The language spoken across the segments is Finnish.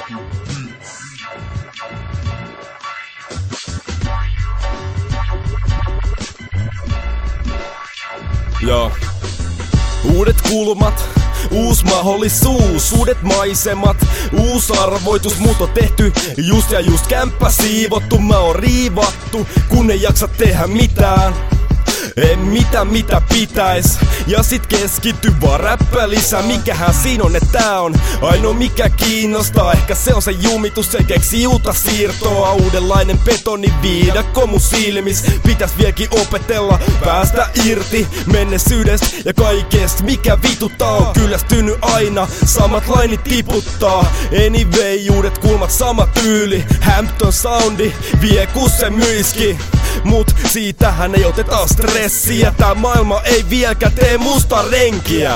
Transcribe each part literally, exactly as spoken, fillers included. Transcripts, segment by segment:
Joo. Uudet kulmat, uus mahdollisuus, uudet maisemat, uus arvoitus, mut on tehty just ja just kämppä siivottu, mä oon riivattu, kun ei jaksa tehdä mitään. En mitä mitä pitäis, ja sit keskity vaan räppä lisää. Mikähän siinä on, et tää on ainoa mikä kiinnostaa. Ehkä se on se jumitus, se keksi uutta siirtoa. Uudenlainen betoniviidakko mun silmis. Pitäis vieläkin opetella, päästä irti menneisyydestä ja kaikesta mikä vituttaa. On kyllästynyt aina, samat lainit tiputtaa. Anyway, uudet kulmat, sama tyyli. Hampton soundi, vie ku se myiski. Mut siitähän ei oteta stressiä. Tää maailma ei vieläkään tee musta renkiä.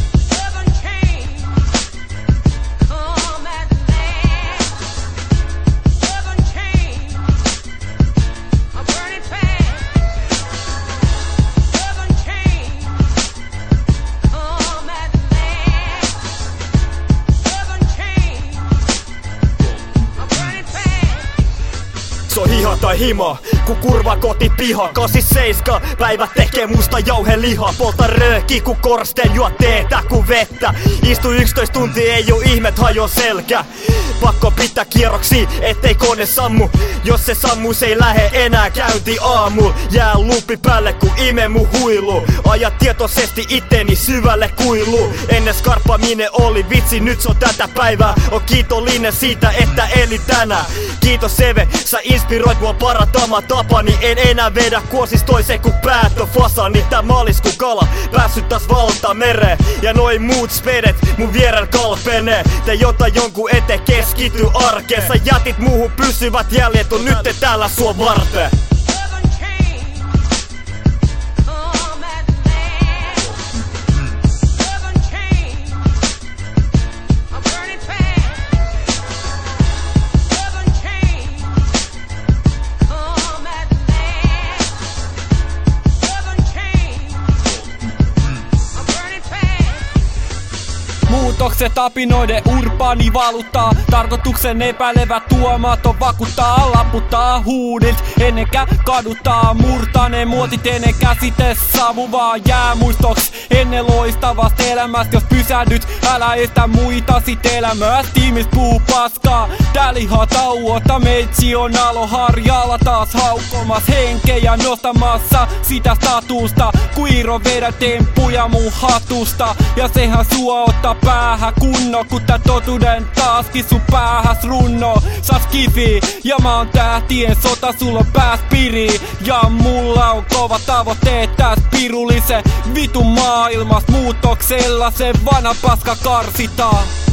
Se on hiha tai hima, ku kurva koti piha. Kasiseiska, päivät tekee musta jauheliha. Polta rööki ku korsten, juo teetä ku vettä. Istu yksitoista tuntia, ei oo ihmet hajo selkä. Pakko pitää kierroksi, ettei kone sammu. Jos se sammu, se ei lähe enää käynti aamu. Jää luuppi päälle ku ime mu huilu. Aja tietoisesti itteni syvälle kuilu. Ennen skarppaminen oli vitsi, nyt se on tätä päivää. On kiitollinen siitä, että eli tänään. Kiitos Seve, sä inspiroit mua parantamaan tapani. En enää vedä kuosis toiseen ku päät on fasani. Tää maalisku kala, päässyt taas valtaa mereen. Ja noin muut spedet mun vierellä kalpenee. Tee jotain jonkun eteen, keskity arkeen. Sä jätit muuhun pysyvät jäljet, on nyt täällä sua varten. Muutokset apinoiden urbaani valuttaa. Tarkoituksen epäilevät tuomaton vakuuttaa. Laputtaa huudit ennenkä kaduttaa. Murtanee muotit ennen käsite savu vaan jää muistoks ennen loistavasta elämästä. Jos pysähdyt, älä estä muita sit elämästä. Tiimis puu paskaa, tää liha tauota. Meitsi on aloharjalla taas haukkomas henkeä nostamassa sitä statusta. Kuiro vedä temppuja mun hatusta. Ja sehän sua ottaa päähän kunno, kun tää totuuden taaskin sun päähäs runno. Sä skifi ja mä oon tähtien sota, sulla on pääs piri. Ja mulla on kova tavoitteet täs pirullisen vitun maailmas muutoksella. Se vanha paska karsitaan.